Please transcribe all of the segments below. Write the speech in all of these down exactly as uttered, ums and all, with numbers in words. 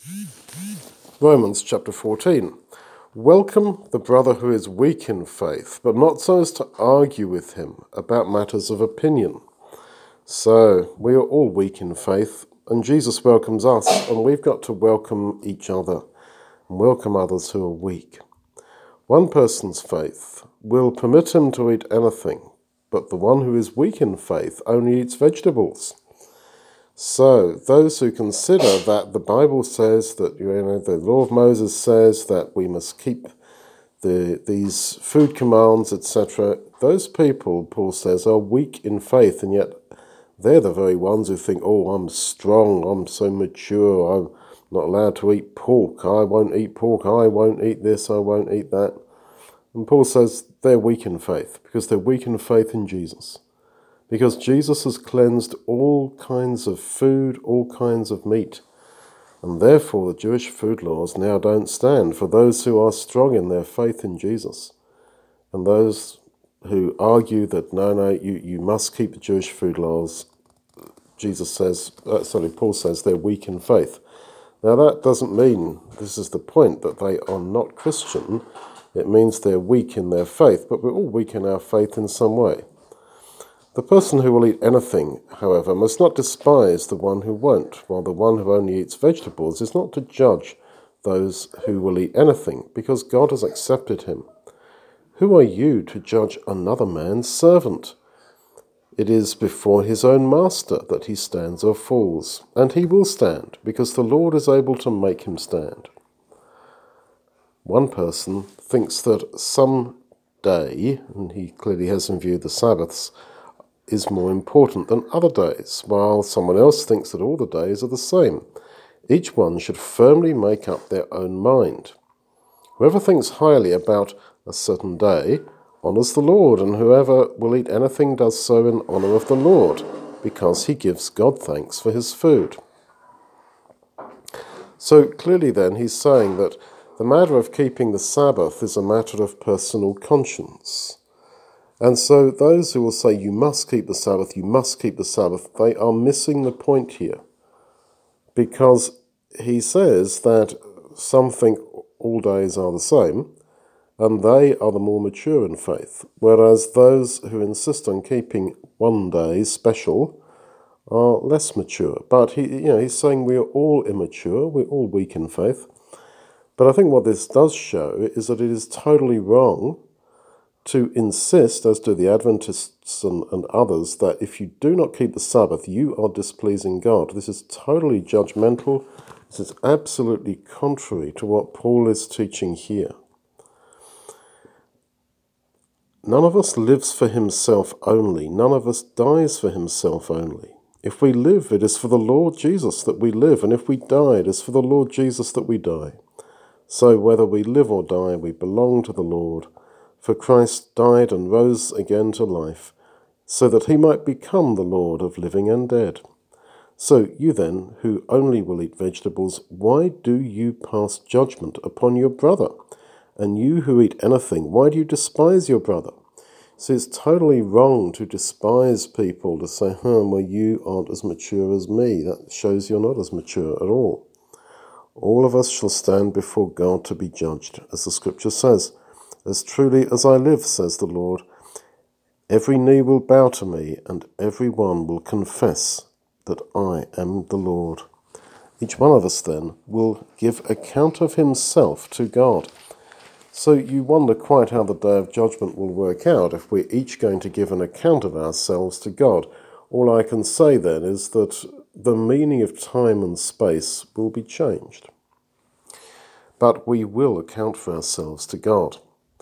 Romans chapter fourteen. Welcome the brother who is weak in faith, but not so as to argue with him about matters of opinion. So, we are all weak in faith, and Jesus welcomes us, and we've got to welcome each other, and welcome others who are weak. One person's faith will permit him to eat anything, but the one who is weak in faith only eats vegetables. So, those who consider that the Bible says that, you know, the law of Moses says that we must keep the these food commands, et cetera, those people, Paul says, are weak in faith, and yet they're the very ones who think, oh, I'm strong, I'm so mature, I'm not allowed to eat pork, I won't eat pork, I won't eat this, I won't eat that. And Paul says they're weak in faith, because they're weak in faith in Jesus. Because Jesus has cleansed all kinds of food, all kinds of meat. And therefore the Jewish food laws now don't stand for those who are strong in their faith in Jesus. And those who argue that, no, no, you, you must keep the Jewish food laws, Jesus says, uh, sorry, Paul says they're weak in faith. Now that doesn't mean, this is the point, that they are not Christian. It means they're weak in their faith, but we're all weak in our faith in some way. The person who will eat anything, however, must not despise the one who won't, while the one who only eats vegetables is not to judge those who will eat anything, because God has accepted him. Who are you to judge another man's servant? It is before his own master that he stands or falls, and he will stand, because the Lord is able to make him stand. One person thinks that some day, and he clearly has in view the Sabbaths, is more important than other days, while someone else thinks that all the days are the same. Each one should firmly make up their own mind. Whoever thinks highly about a certain day honours the Lord, and whoever will eat anything does so in honour of the Lord, because he gives God thanks for his food. So clearly then he's saying that the matter of keeping the Sabbath is a matter of personal conscience. And so those who will say you must keep the Sabbath, you must keep the Sabbath, they are missing the point here. Because he says that some think all days are the same, and they are the more mature in faith, whereas those who insist on keeping one day special are less mature. But he, you know, he's saying we are all immature, we're all weak in faith. But I think what this does show is that it is totally wrong to insist, as do the Adventists and, and others, that if you do not keep the Sabbath, you are displeasing God. This is totally judgmental. This is absolutely contrary to what Paul is teaching here. None of us lives for himself only. None of us dies for himself only. If we live, it is for the Lord Jesus that we live, and if we die, it is for the Lord Jesus that we die. So whether we live or die, we belong to the Lord. For Christ died and rose again to life, so that he might become the Lord of living and dead. So you then, who only will eat vegetables, why do you pass judgment upon your brother? And you who eat anything, why do you despise your brother? So it's totally wrong to despise people, to say, huh, well, you aren't as mature as me. That shows you're not as mature at all. All of us shall stand before God to be judged, as the scripture says. As truly as I live, says the Lord, every knee will bow to me, and every one will confess that I am the Lord. Each one of us, then, will give account of himself to God. So you wonder quite how the day of judgment will work out if we're each going to give an account of ourselves to God. All I can say, then, is that the meaning of time and space will be changed. But we will account for ourselves to God.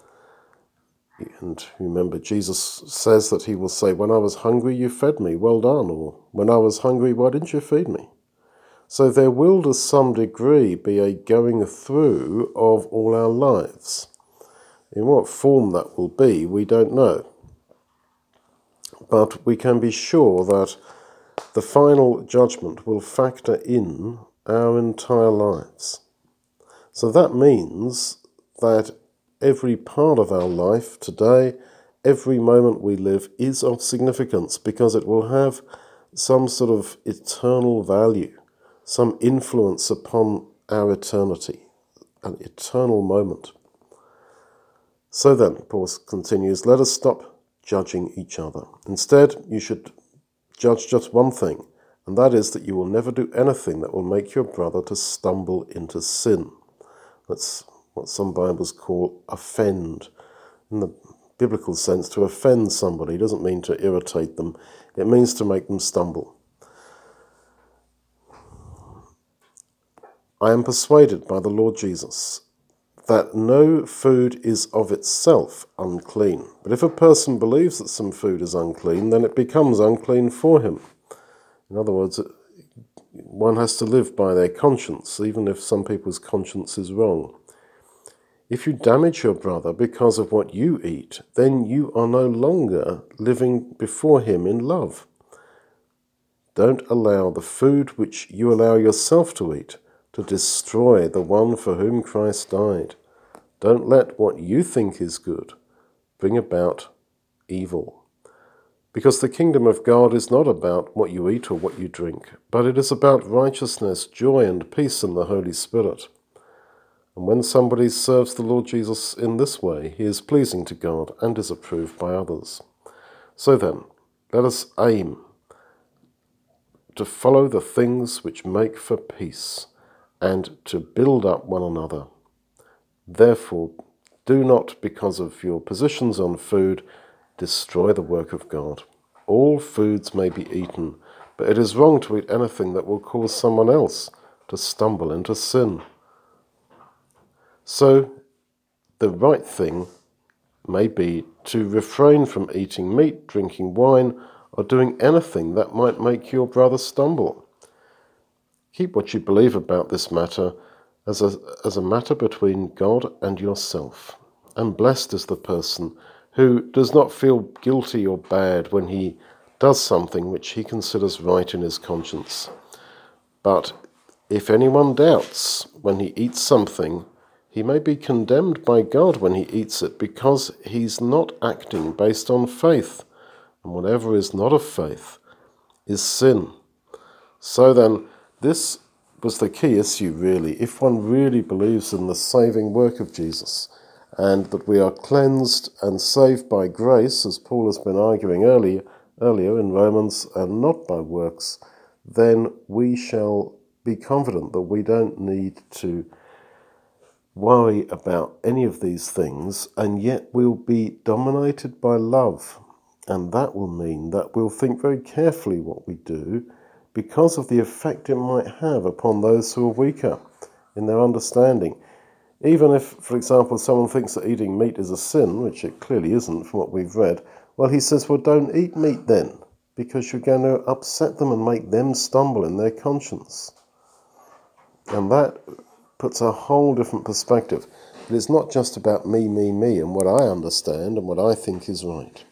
And remember, Jesus says that he will say, when I was hungry, you fed me, well done, or when I was hungry, why didn't you feed me? So there will, to some degree, be a going through of all our lives. In what form that will be, we don't know. But we can be sure that the final judgment will factor in our entire lives. So that means that every part of our life today, every moment we live, is of significance because it will have some sort of eternal value, some influence upon our eternity, an eternal moment. So then, Paul continues, let us stop judging each other. Instead, you should judge just one thing, and that is that you will never do anything that will make your brother to stumble into sin. That's what some Bibles call offend. In the biblical sense, to offend somebody doesn't mean to irritate them. It means to make them stumble. I am persuaded by the Lord Jesus that no food is of itself unclean. But if a person believes that some food is unclean, then it becomes unclean for him. In other words, one has to live by their conscience, even if some people's conscience is wrong. If you damage your brother because of what you eat, then you are no longer living before him in love. Don't allow the food which you allow yourself to eat to destroy the one for whom Christ died. Don't let what you think is good bring about evil. Because the kingdom of God is not about what you eat or what you drink, but it is about righteousness, joy, and peace in the Holy Spirit. And when somebody serves the Lord Jesus in this way, he is pleasing to God and is approved by others. So then, let us aim to follow the things which make for peace, and to build up one another. Therefore, do not, because of your positions on food, destroy the work of God. All foods may be eaten, but it is wrong to eat anything that will cause someone else to stumble into sin. So, the right thing may be to refrain from eating meat, drinking wine, or doing anything that might make your brother stumble. Keep what you believe about this matter as a, as a matter between God and yourself. And blessed is the person who does not feel guilty or bad when he does something which he considers right in his conscience. But if anyone doubts when he eats something, he may be condemned by God when he eats it, because he's not acting based on faith, and whatever is not of faith is sin. So then, this was the key issue, really. If one really believes in the saving work of Jesus, and that we are cleansed and saved by grace, as Paul has been arguing earlier, earlier in Romans, and not by works, then we shall be confident that we don't need to worry about any of these things, and yet we'll be dominated by love. And that will mean that we'll think very carefully what we do, because of the effect it might have upon those who are weaker in their understanding. Even if, for example, someone thinks that eating meat is a sin, which it clearly isn't from what we've read, well, he says, well, don't eat meat then, because you're going to upset them and make them stumble in their conscience. And that puts a whole different perspective. It is not just about me, me, me, and what I understand and what I think is right.